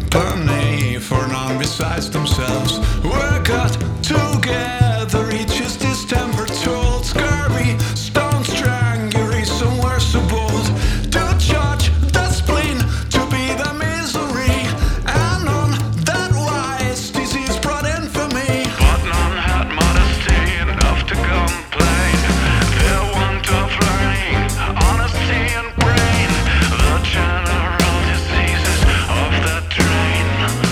company for none besides themselves. We're got together, each is distempered, told scurvy, stone strangury, somewhere so bold to judge the spleen, to be the misery, and on that wise disease brought infamy. But none had modesty enough to complain. Their want of learning, honesty and brain, the general diseases of the train.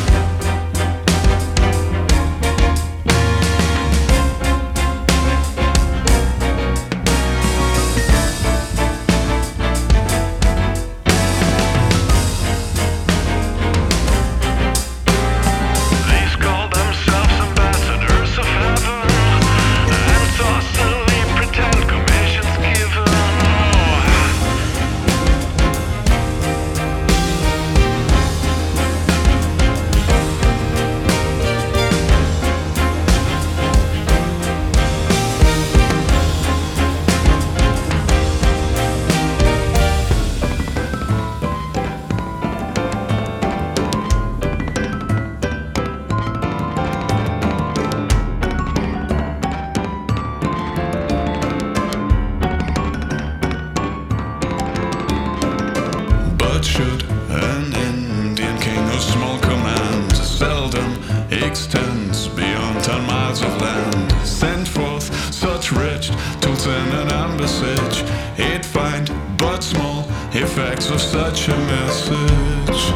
These call themselves ambassadors of heaven, and saucily pretend commissions given. But should an Indian king of small command seldom extends beyond 10 miles of land, send forth such rich tools in an ambassage, he'd find but small effects of such a message.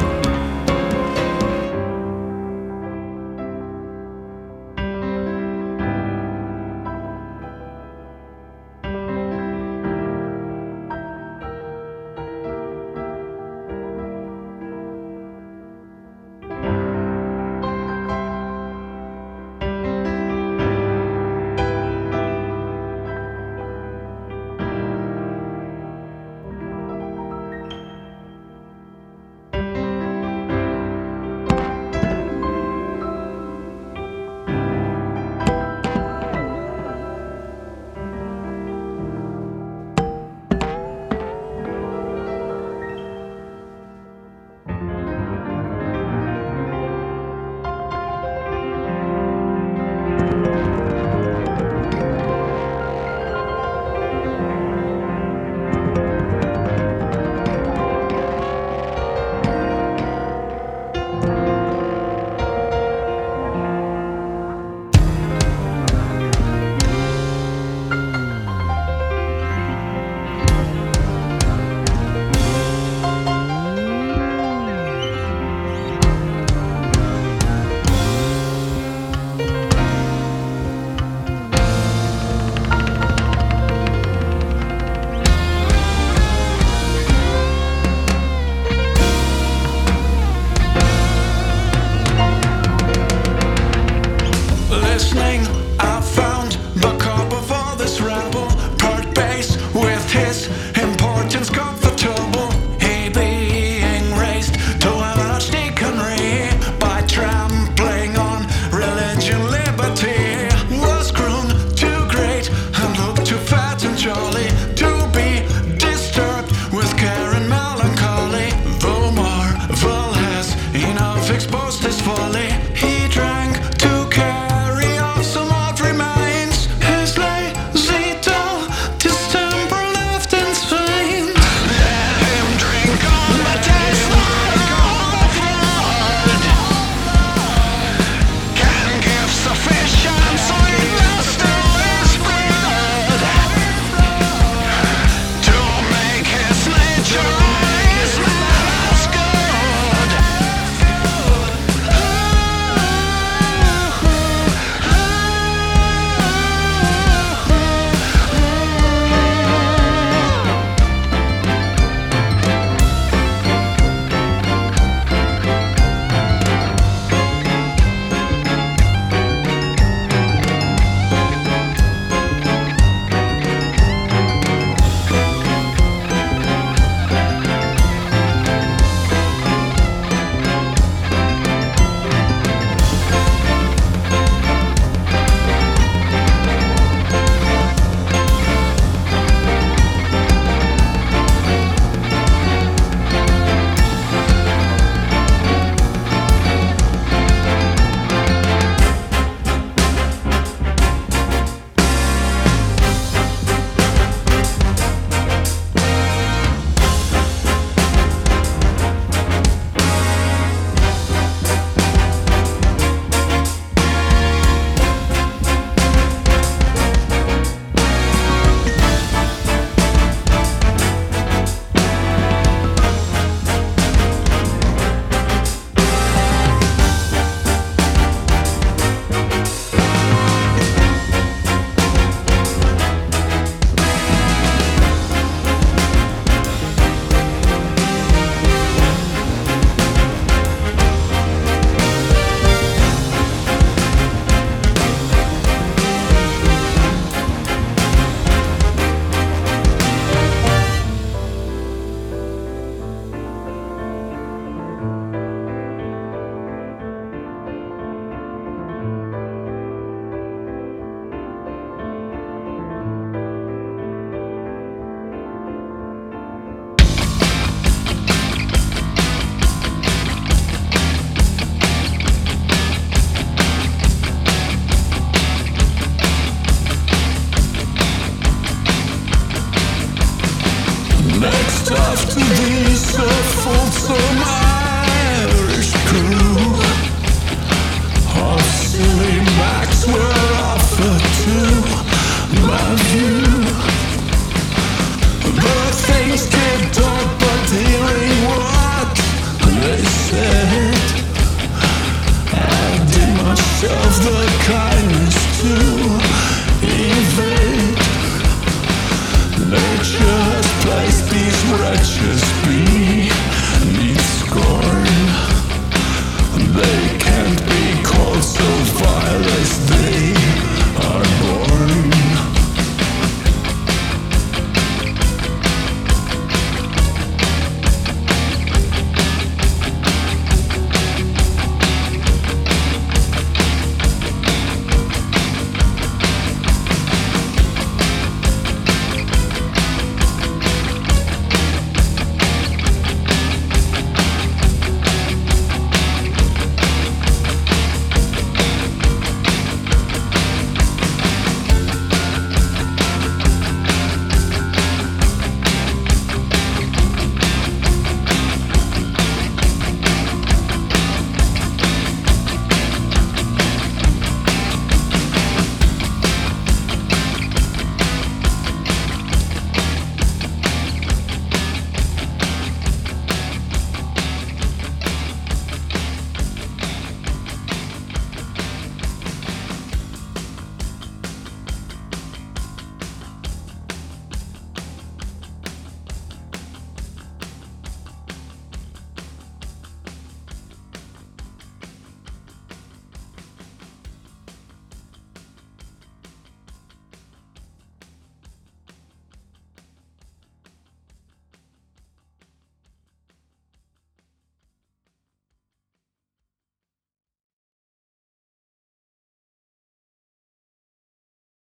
Listening, I found the cup of all this rabble, part bass with his importance comfortable. He being raised to an archdeaconry by trampling on religion, liberty, was grown too great and looked too fat and jolly to be disturbed with care and melancholy. Though Marvel has enough exposed his folly, he drank to carry off some odd remains. His lazy dull distemper left in Spain. Let him drink on the taste of blood, can give sufficient sweetness to his blood, to make his nature rise as good. of the